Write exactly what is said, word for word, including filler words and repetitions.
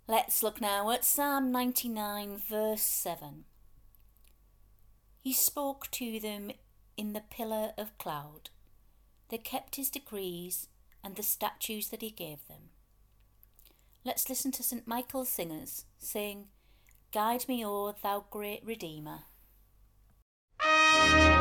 Let's look now at Psalm ninety-nine, verse seven. He spoke to them in the pillar of cloud. They kept his decrees and the statutes that he gave them. Let's listen to Saint Michael's singers sing, Guide me, O thou great Redeemer.